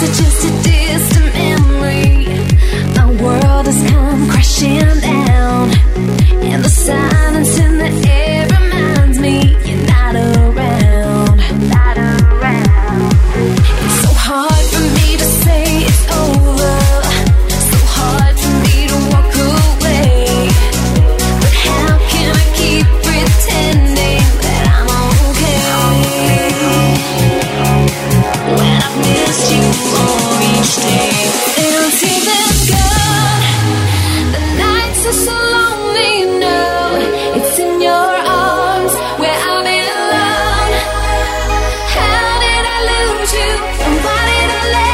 just a distant memory. My world has come crashing down, and the silence in the air reminds me you're not around. Not around. It's so hard for me to say it's over, so hard for me to walk away. But how can I keep pretending that I'm okay when I've missed you for each day? Until they're gone, the nights are so lonely. No, it's in your arms where I belong. How did I lose you? And why did I let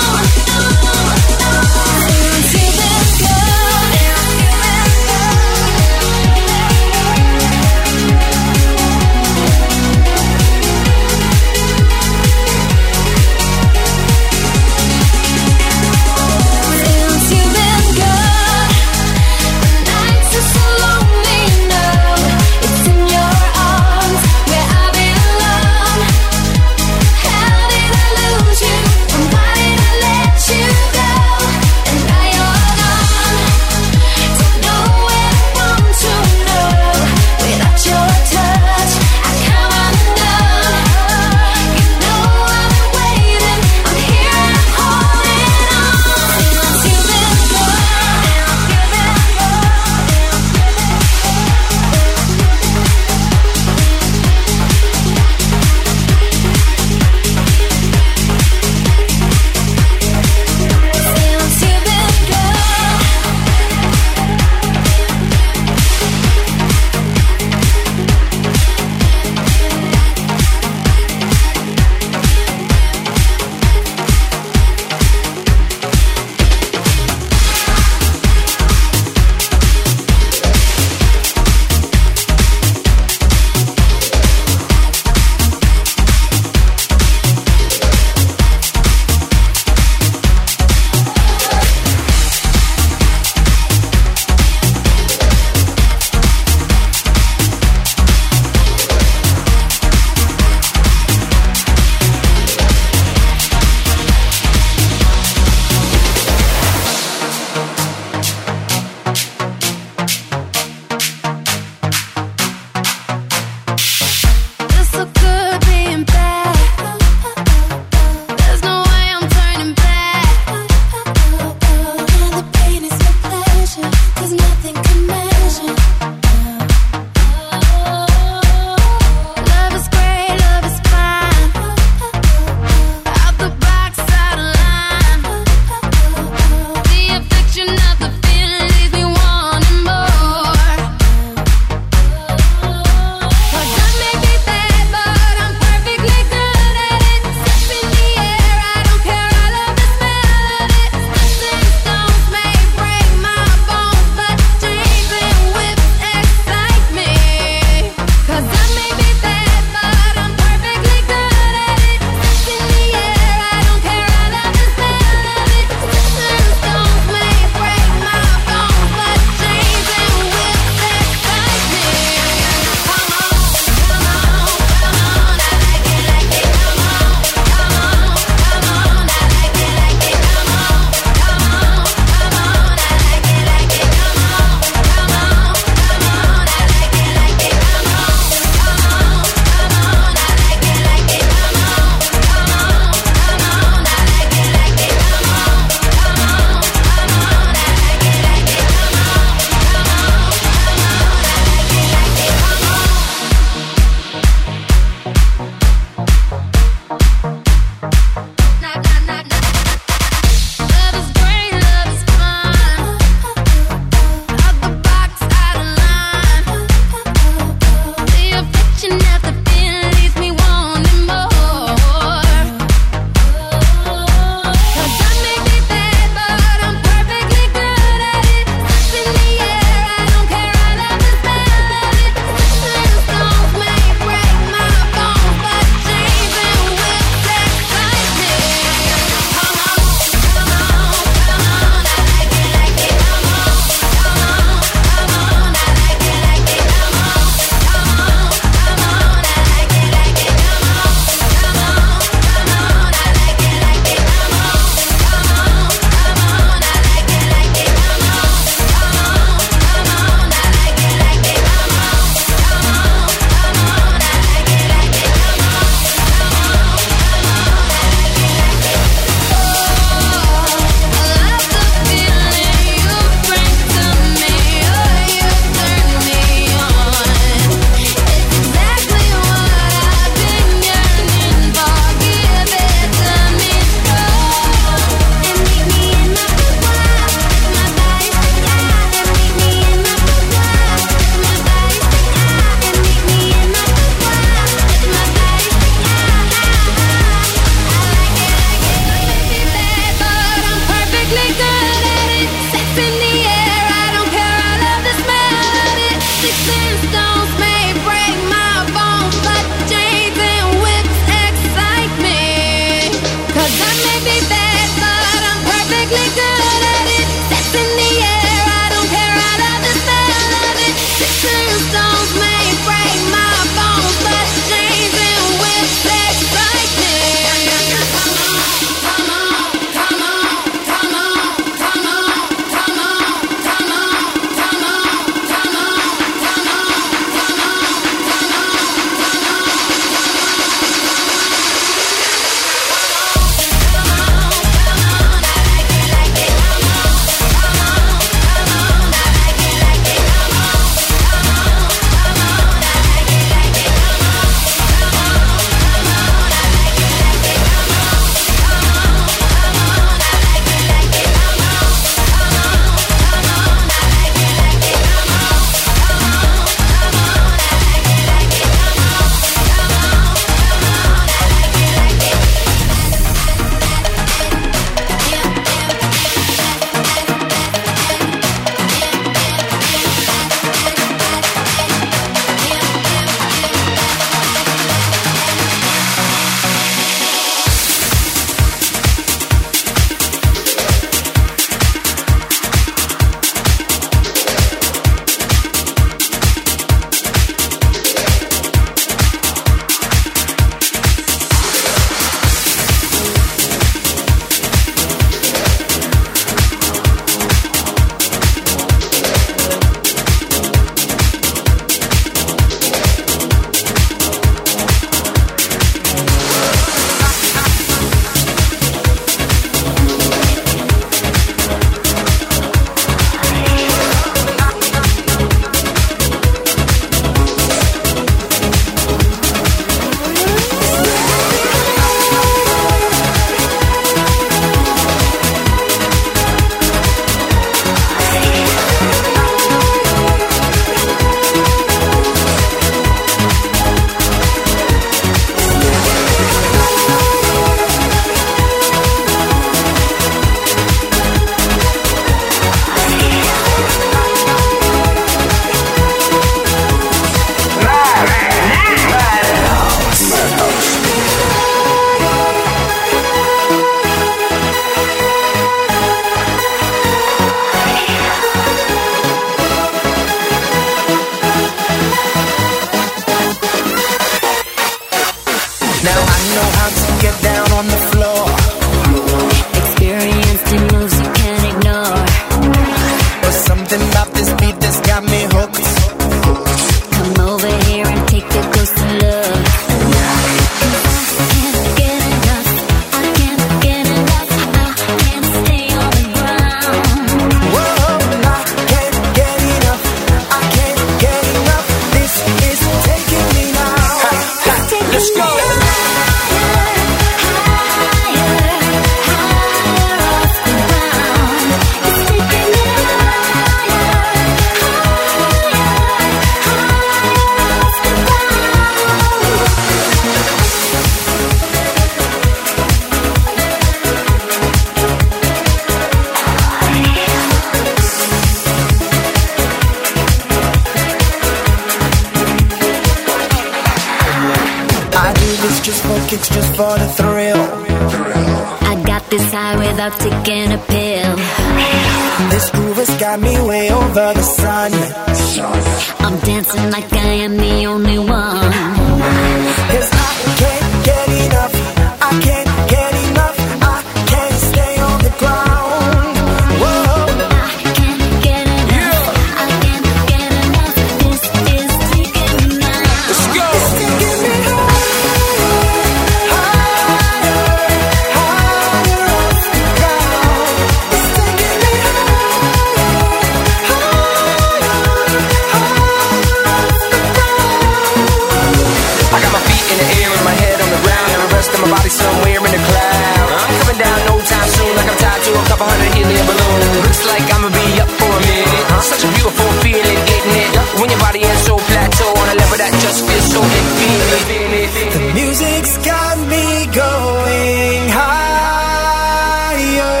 chicks just for the thrill. I got this high without taking a pill. This groove has got me way over the sun. I'm dancing like I am the only one. 'Cause I can't get enough, I can't get enough, I can't stay on the ground. Whoa. I can't get enough, I can't get enough. This is taking me now. Let's go. It's taking me higher, higher, higher off the ground. It's taking me higher, higher, higher off the ground. I got my feet in the air and my head on the ground, and the rest of my body somewhere in the cloud. I'm coming down no time soon, like I'm tied to a couple hundred helium balloons. Looks like I'ma be up for a minute. Such a beautiful feeling, isn't it? When your body is so plateau on a level that just feels so infinite. The music's got me going higher.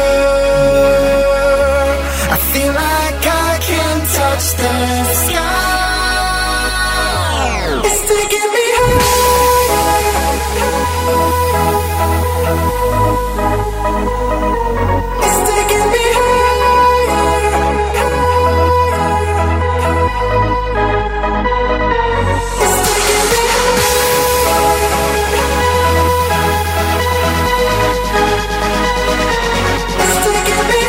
I feel like I can touch the sky. It's taking me higher. It's taking me higher. It's taking me It's taking me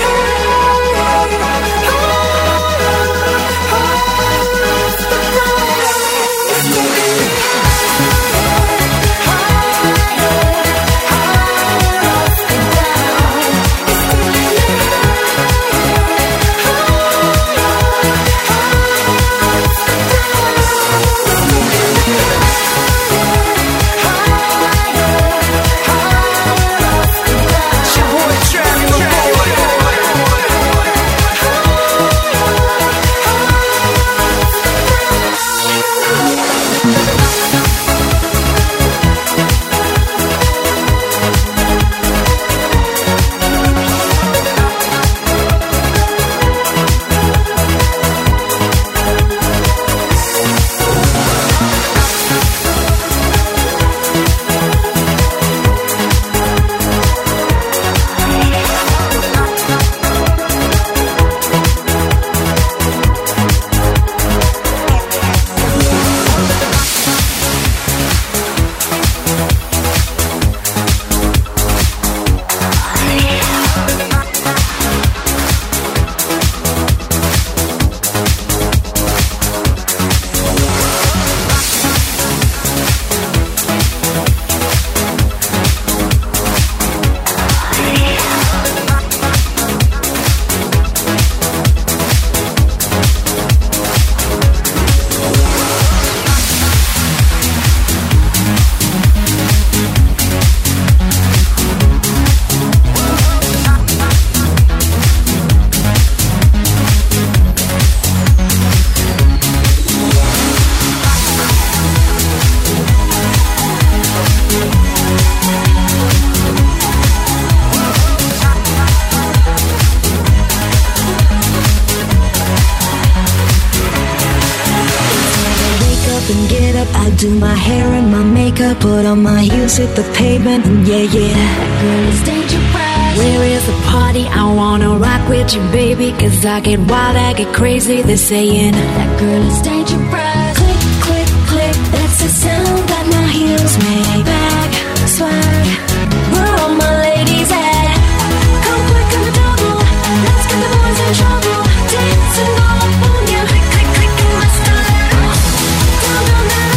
Do my hair and my makeup, put on my heels, hit the pavement, and yeah. That girl is dangerous. Where is the party? I wanna rock with you, baby, 'cause I get wild, I get crazy. They're saying that girl is dangerous. Click, click, click, that's the sound that my heels make. Back, swag, where all my ladies at? Come quick on the double, let's get the boys in trouble. Dancing all up on you, click, click, click in my style. Down, down, down.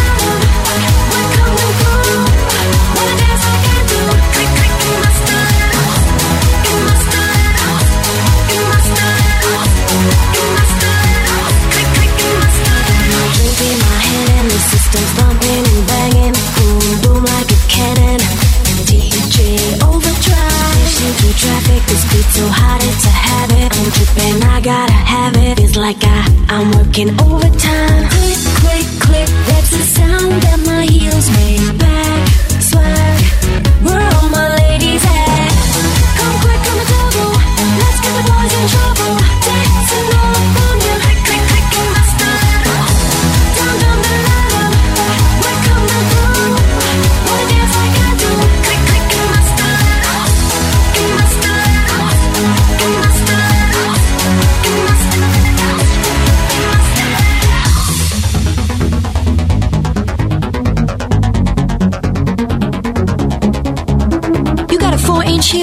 Systems bumping and banging, boom, boom like a cannon. DJ overdrive, pushing through traffic, this beat so hot it's a habit. I'm tripping, I gotta have it. It's like I'm working overtime. Click, click, click, that's the sound that my heels make. Back, swag, where all my ladies at? Come quick on the double, let's get the boys in trouble. Dancing all up on you, click, click, click in my style. Down, down, down, down. We're coming through. Wanna dance like I do.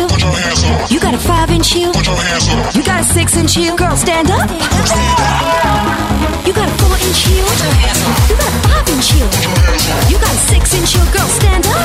Put your hands up. You got a 5-inch heel? Put your hands up. You got a 6-inch heel? Girl, stand up. You got a 4-inch heel? Put your hands up. You got a 5-inch heel? Put your hands up. You got a 6-inch heel? Girl, stand up.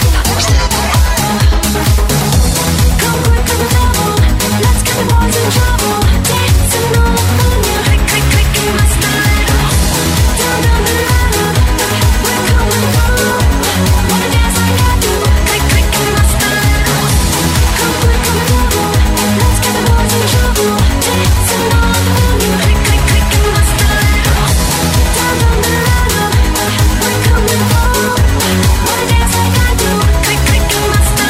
Come quick, come double. Let's get the boys in trouble. Dancing all on you. Quick, quick, quick, in my style. Down, down the ladder. We're coming home. Wanna dance like I do. Quick, quick, in my style. Come quick, come double. Let's get the boys in trouble. Dancing all on you. Quick, quick, quick, in my style. Down, down the ladder. We're coming home. Wanna dance like I do. Quick, quick, in my style.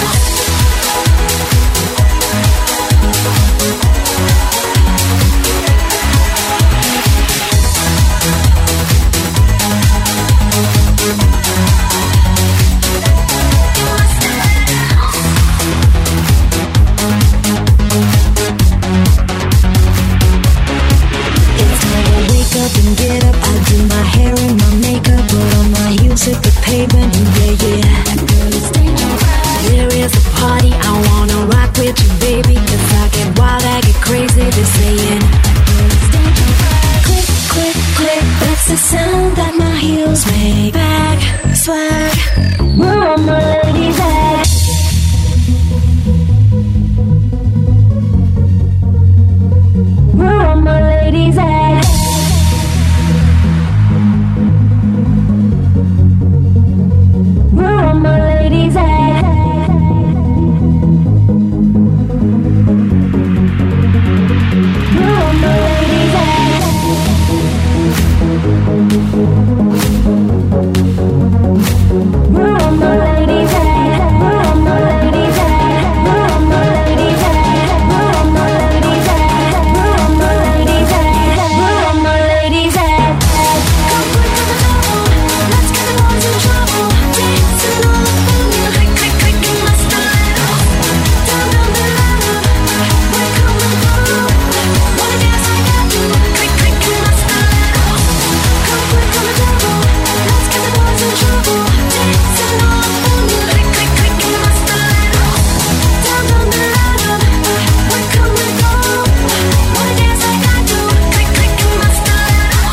And get up, I do my hair and my makeup, put on my heels, hit the pavement, and yeah. There is a party, I wanna rock with you, baby, 'cause I get wild, I get crazy, they're saying click, click, click, that's the sound that my heels make. Back, swag, where are my ladies at? Where are my ladies at? Where are my ladies at? Where are my ladies at? Where are my ladies at? Where are my ladies at? Where are my ladies at? Where are my ladies at? Where are my ladies at? Where are my ladies at? Come quick, come double. Let's get the boys in trouble. Dancing all on you. Quick, quick, quick, in my style. Down, down the ladder. We're coming home. Wanna dance like I do. Quick, quick, in my style. Come quick, come double. Let's get the boys in trouble. Dancing all on you. Quick, quick, quick, in my style. Down, down the ladder. We're coming home. Wanna dance like I do. Quick, quick, in my style.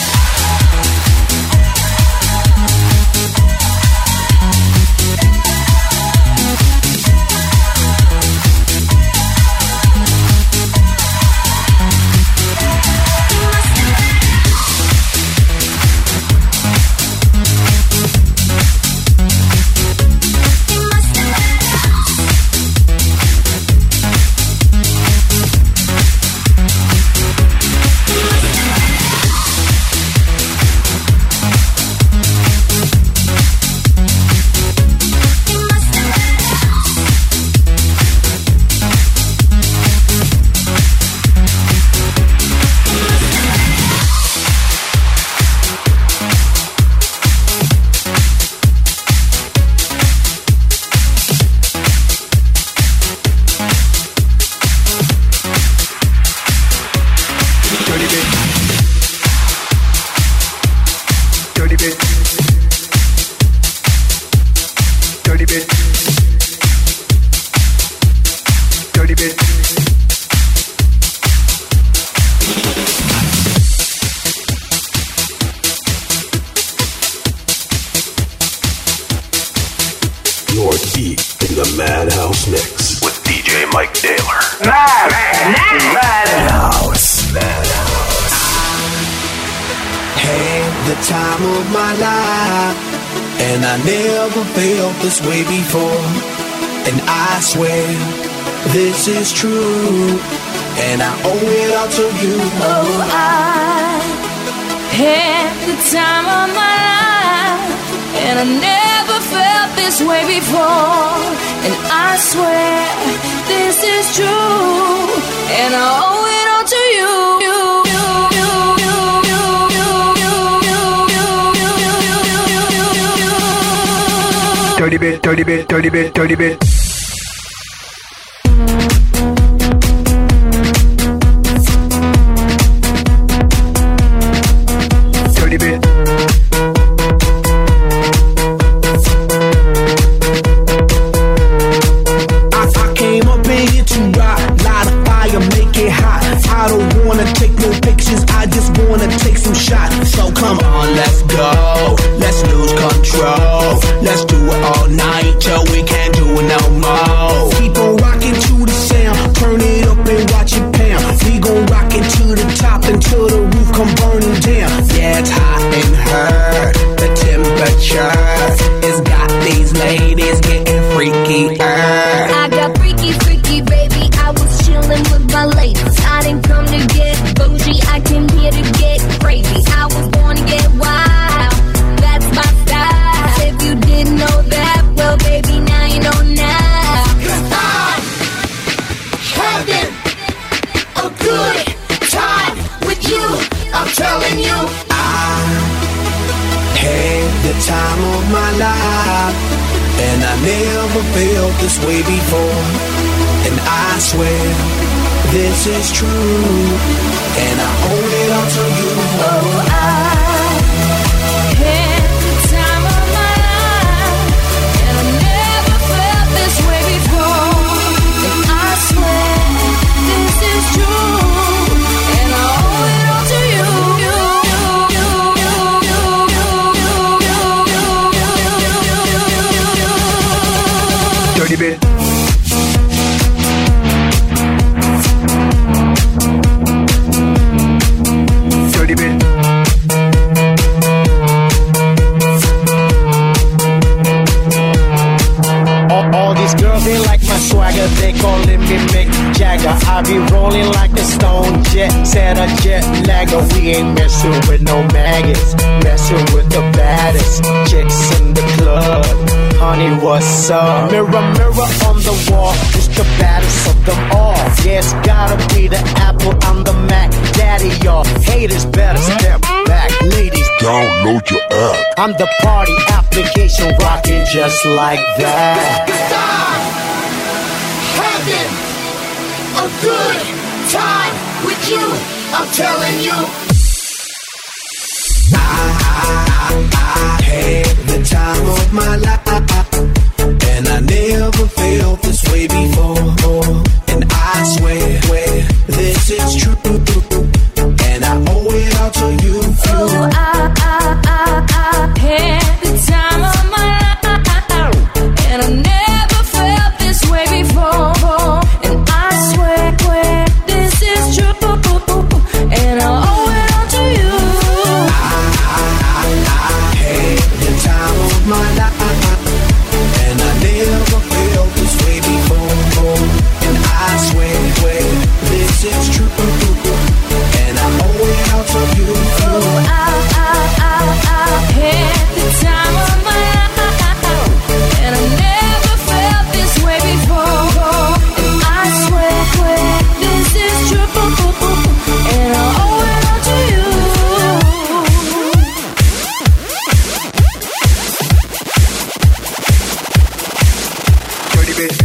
You're deep in the Madhouse Mix with DJ Mike Taylor. Madhouse. Had the time of my life, and I never felt this way before. And I swear this is true, and I owe it all to you. Oh, I had the time of my life, and I never felt this way before. And I swear this is true, and I owe it all to you. Dirty bit, dirty bit, dirty bit, dirty bit. Dirty bit. I came up my ladies. I didn't come to get bougie, I came here to get crazy. I was born to get wild, that's my style. If you didn't know that, well baby, now you know now. 'Cause I'm having a good time with you, I'm telling you. I had the time of my life, and I never felt this way before. And I swear this is true, and I owe it all to you. Oh, I had the time of my life, and I never felt this way before. And I swear this is true, and I owe it all to you. Dirty bit. Dirty bit. All these girls, they like my swagger, they calling me Mick Jagger. I be rolling like a stone jet, set a jet lagger. We ain't messing with no maggots, messing with the baddest chicks in the club. Honey, what's up? Mirror, mirror on the wall, who's the baddest of them all? Yeah, it's gotta be the Apple, I'm the Mac. Daddy, y'all haters better step back. Ladies, Download your app. I'm the party application rocking just like that. Having a good time with you, I'm telling you. I had the time of my life, and I never felt this way before. And I swear this is true, and I owe it all to you. Oh, I had the time of my life, and I never felt this way before. And I swear this is true, and I owe it all to you. I had the time of my life, and I never felt this way before. And I swear this is true, and I owe it all to you. Oh, I had the time of my life, and I never felt this way before. And I swear this is true, and I owe it all to you. Dirty bit.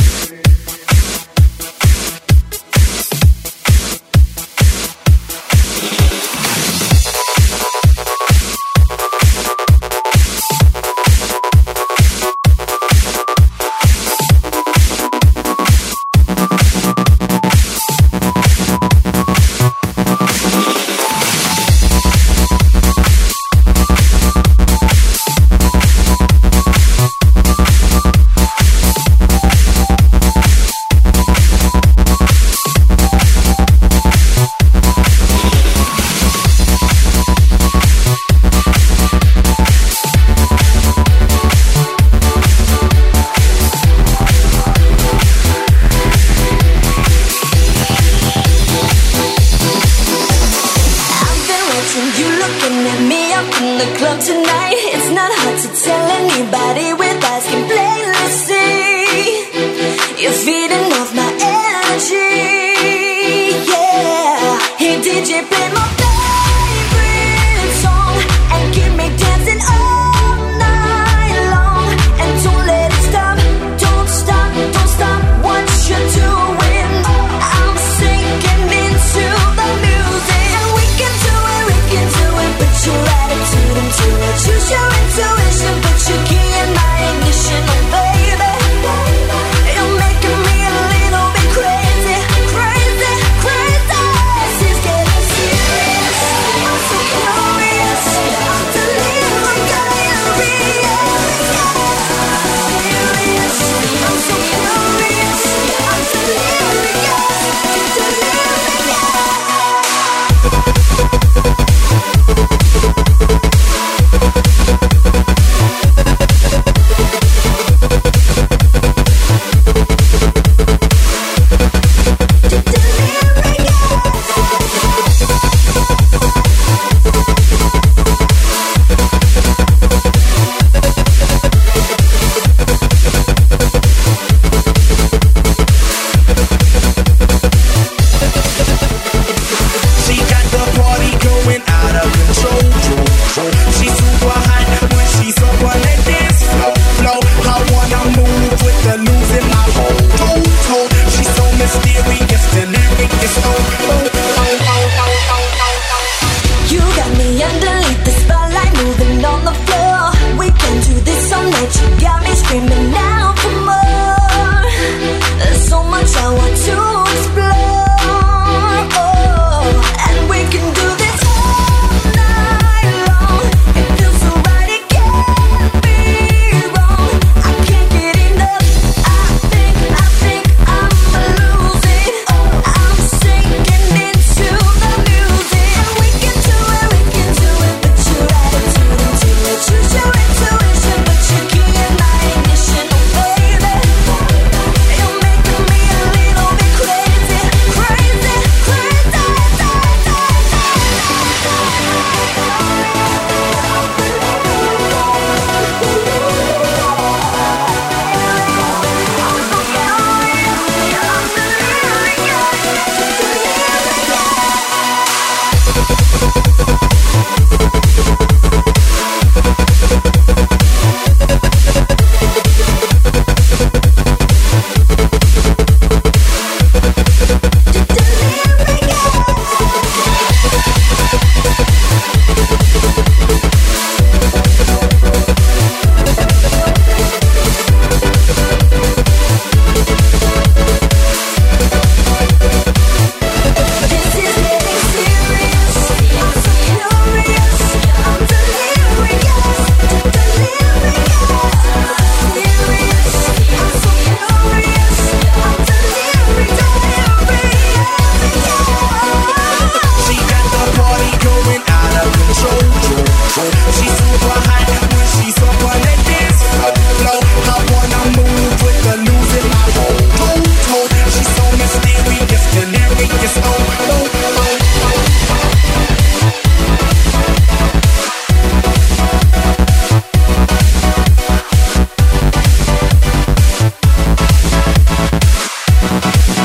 You looking at me up in the club tonight. It's not hard to tell anybody with eyes can plainly see you're feeding off my energy. Yeah, hey DJ, play my favorite song and keep me dancing all night long. And don't let it stop, don't stop, don't stop what you're doing. I'm sinking into the music, and we can do it, we can do it. Put your attitude into it, choose your intuition, put your key in my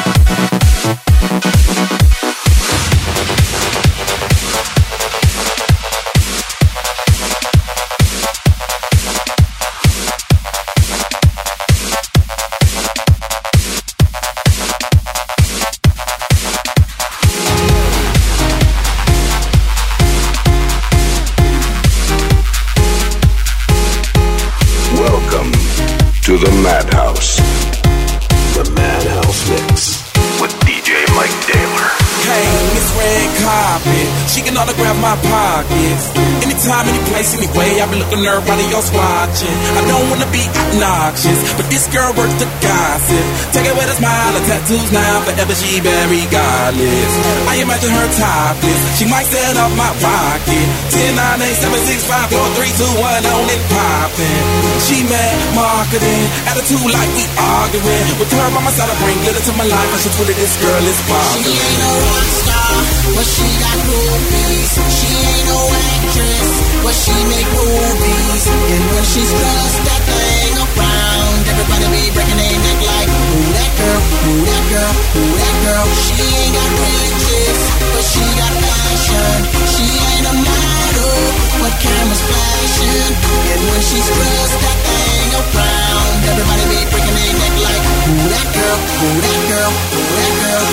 to the Madhouse. The Madhouse Mix with DJ Mike Taylor. Hey, Miss Red Carpet, she can autograph my pockets. Anytime, any place, anyway, I be looking at everybody else watching. I don't wanna be obnoxious, but this girl worth the gossip. Take it with a smile, her tattoos now, forever she very godless. I imagine her topless, she might set up my pocket. 10, 9, 8, 7, 6, 5, 4, 3, 2, 1, on it poppin'. She mad marketing, attitude like we arguing. With her by my side, I bring glitter to my life, and she Twitter, this girl is poppin'. She ain't no rock star, but she got movies. She ain't no actress, but she make movies. And when she's dressed that thing around, everybody be breaking their neck like, who that girl, who that girl, who that girl. She ain't got riches, but she got passion. She ain't a model, but cameras flashing. And when she's dressed that thing around, everybody be breaking their neck like, who that girl, who that girl, who that girl.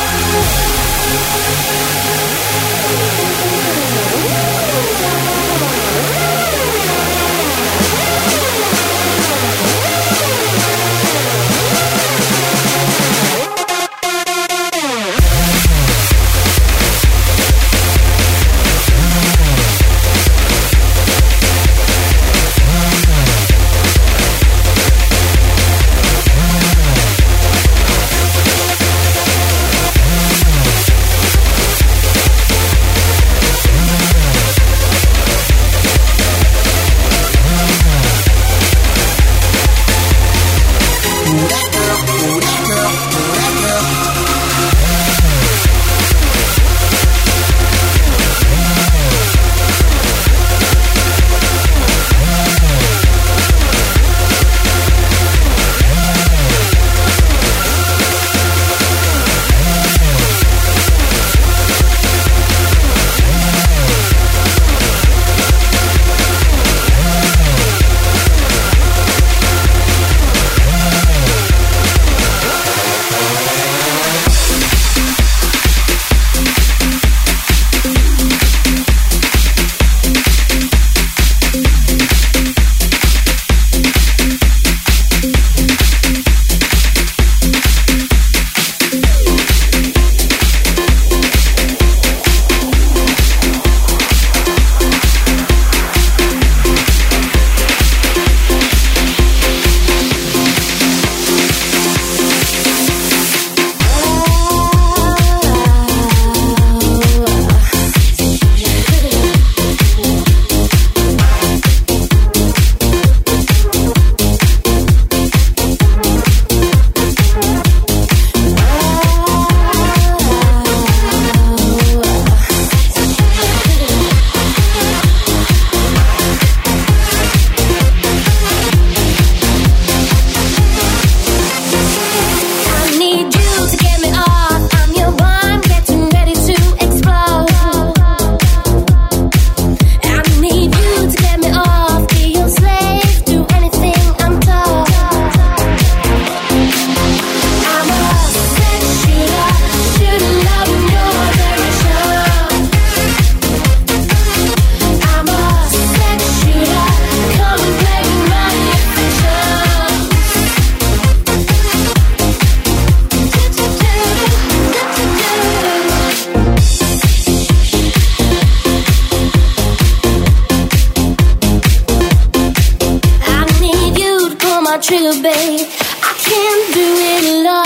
Trigger, babe, I can't do it alone.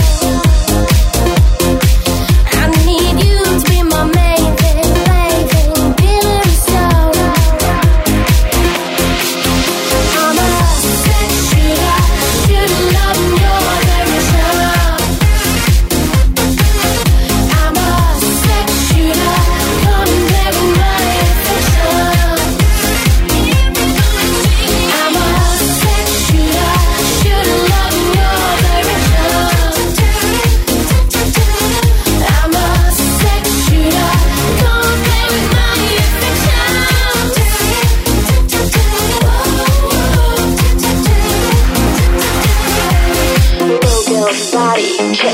I need you to be my main thing, baby, feeling so. I'm a sex shooter, shooting love in your direction. I'm a sex shooter, coming back with my affection. I'm a sex shooter.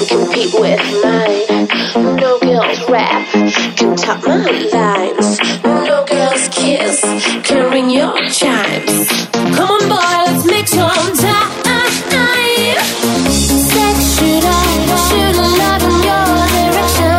can compete with mine. No girls rap can top my lines. No girls kiss can ring your chimes. Come on boy, let's make some time. Sex should love in your direction.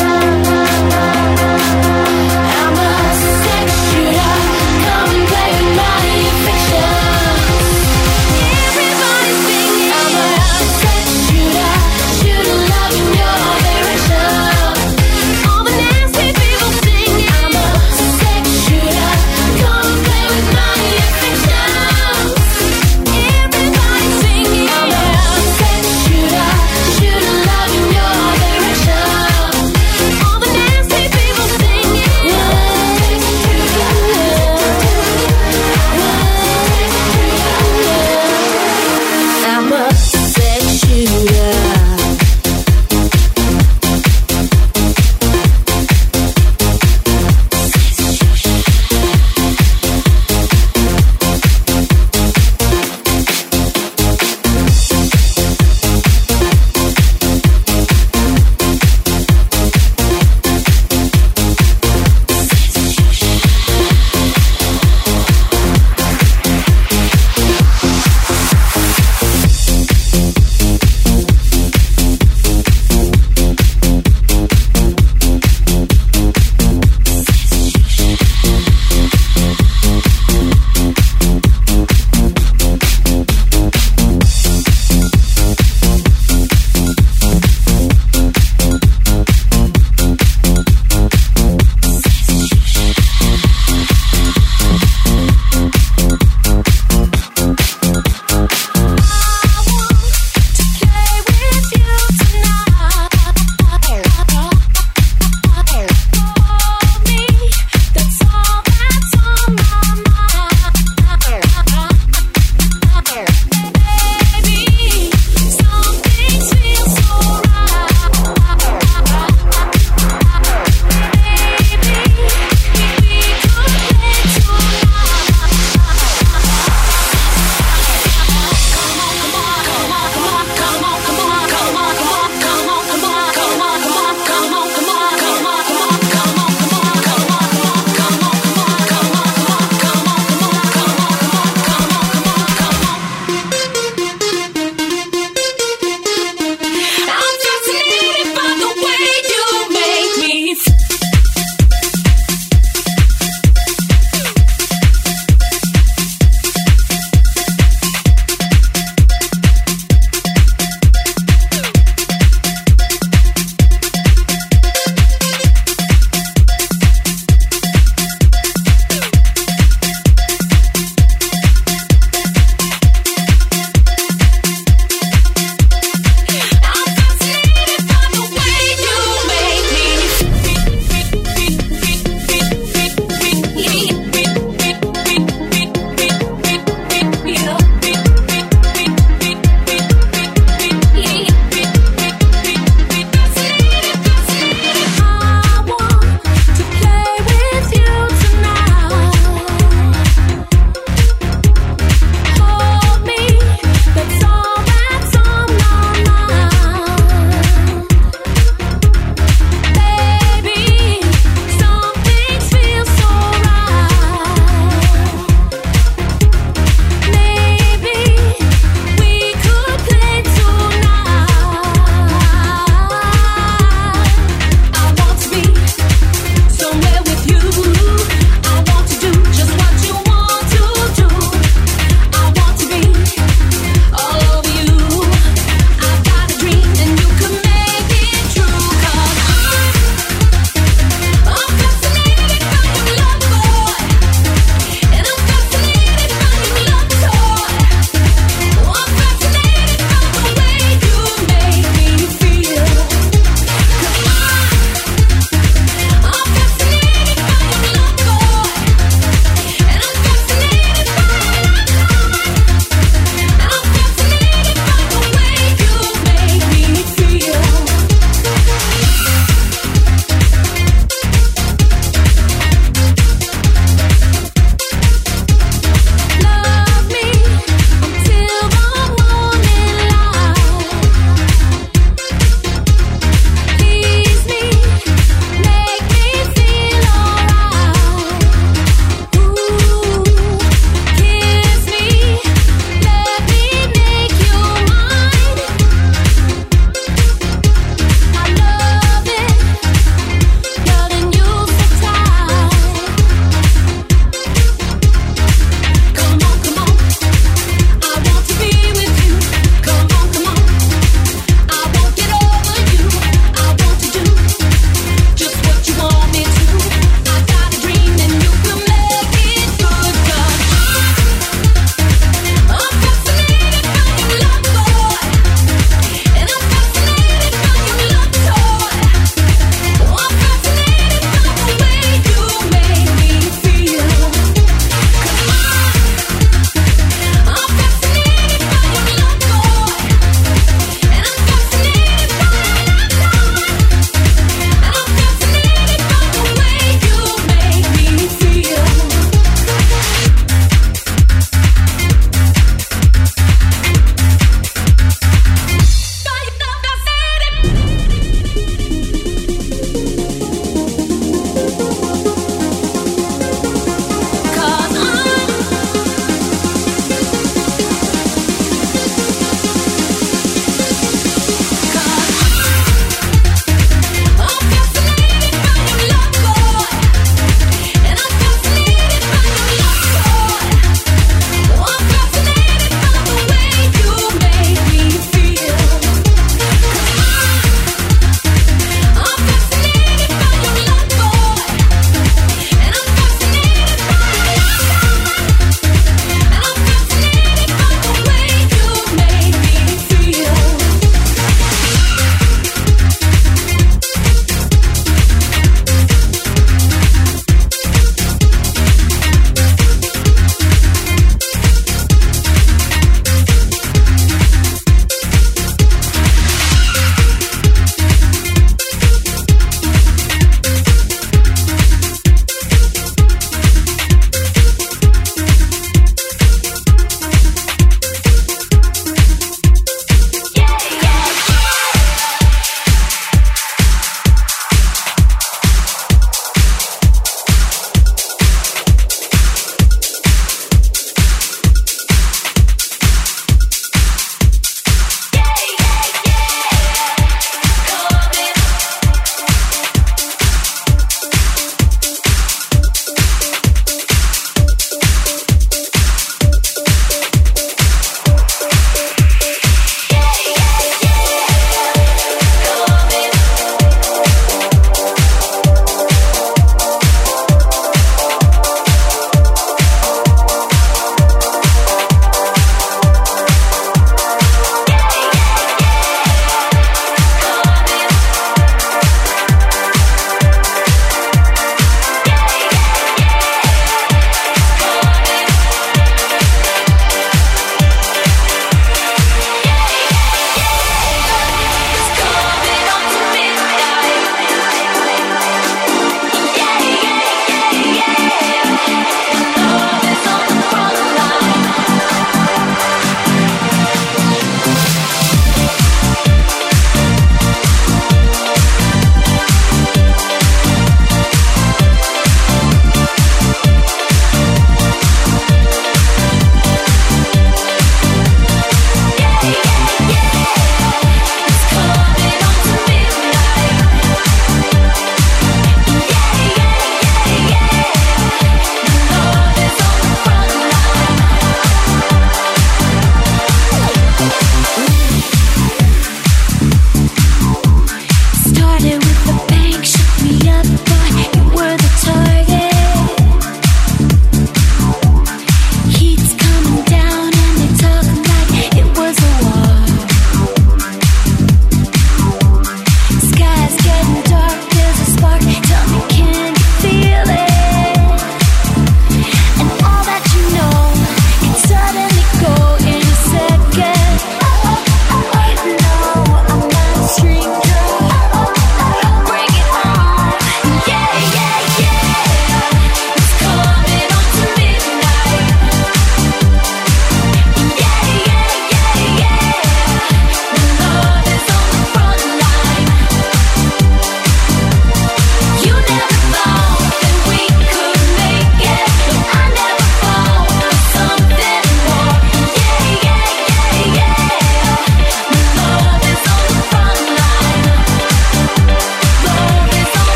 I'm a sex shooter, come and play with my affection. Everybody's singing. I'm a sex shooter, shoot love in your direction. All the nasty people singing. I'm a sex shooter,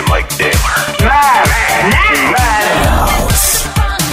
DJ Mike Damer. Madhouse.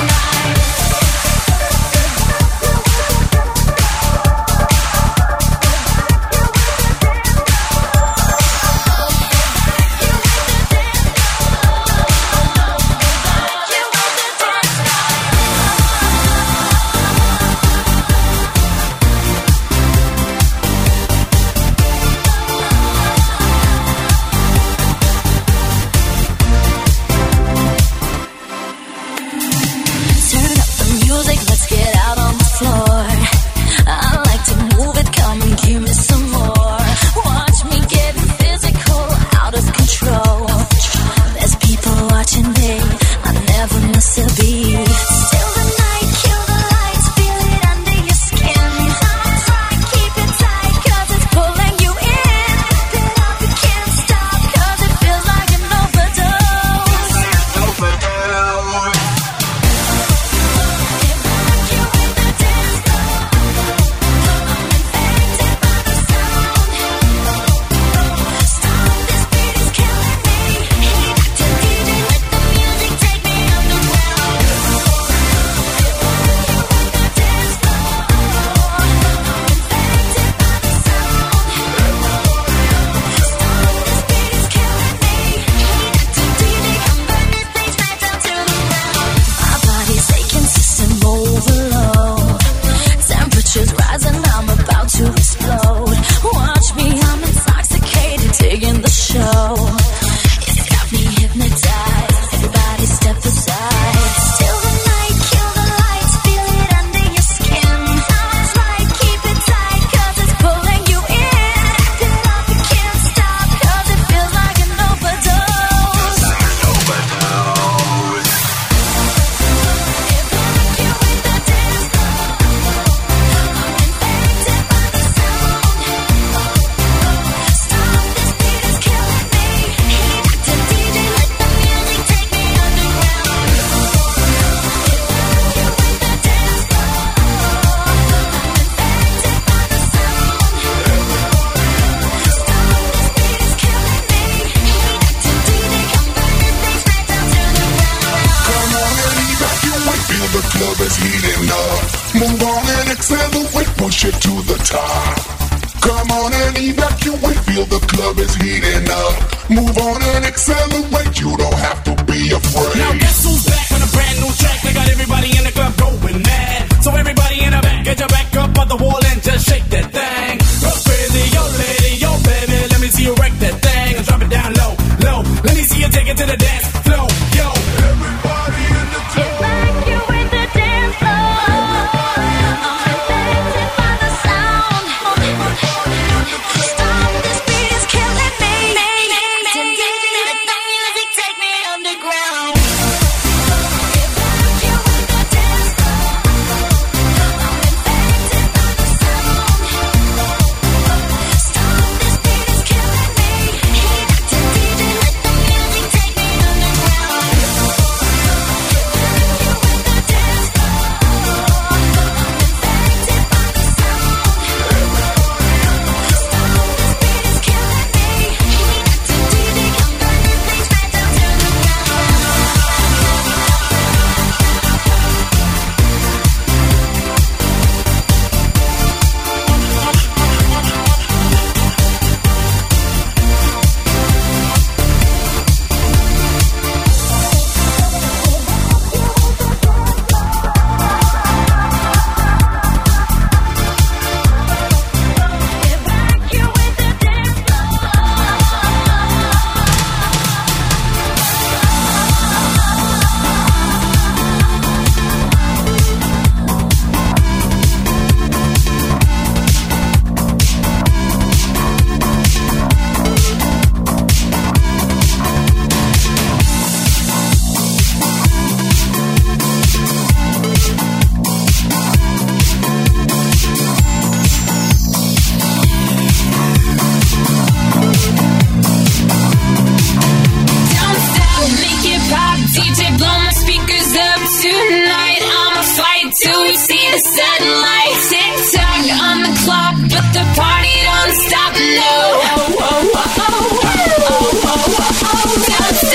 the party don't stop, no. Oh, oh, oh, oh, oh, oh, oh, oh, oh.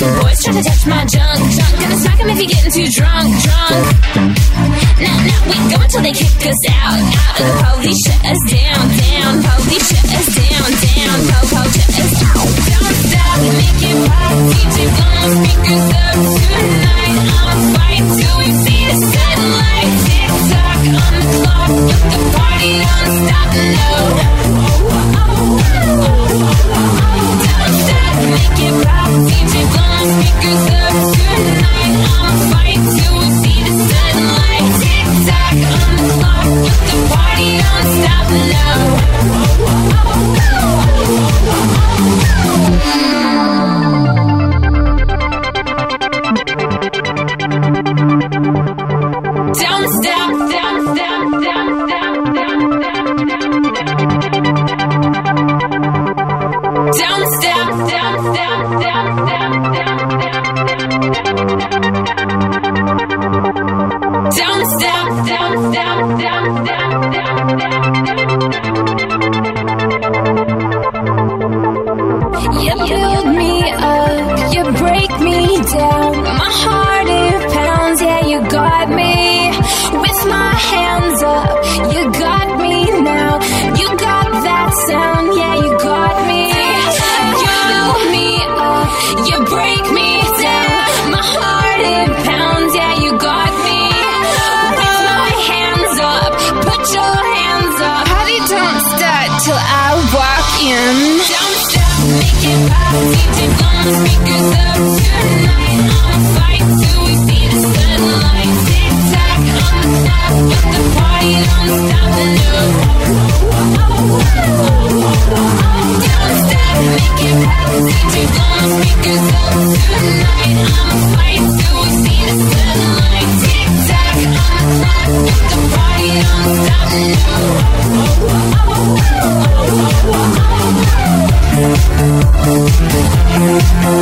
Boys try to touch my junk. Gonna smack him if you're getting too drunk. Now we go until they kick us out. And the police shut us down. Police shut us down. Shut us down. Don't stop, make it pop. DJ blow my speakers up tonight. I'ma fight till we see the sunlight. Tick tock on the clock, but the party don't stop. No. Don't stop, make it pop. DJ blow my speakers up tonight. I'ma fight till we see the sunlight. Tick tock on the clock, but the party don't stop. No. Don't stop, don't stop, don't stop, don't stop, don't You build me up, you break me down. My heart it pounds, yeah, you got me. With my hands up, you got me now. You got that sound, yeah, you got me. You build me up, you break me down. My heart it pounds, yeah, you got me. With my hands up, put your hands up. Party don't start till I walk in. Don't stop, make it pop. DJ blow my speakers up tonight. I'ma fight till we see the sunlight. Tick tock on the clock, but the party don't stop. No. Don't stop, make it pop. DJ blow my speakers up tonight. I'ma fight till we see the sunlight. Tick tock on the clock, but the party don't stop. No.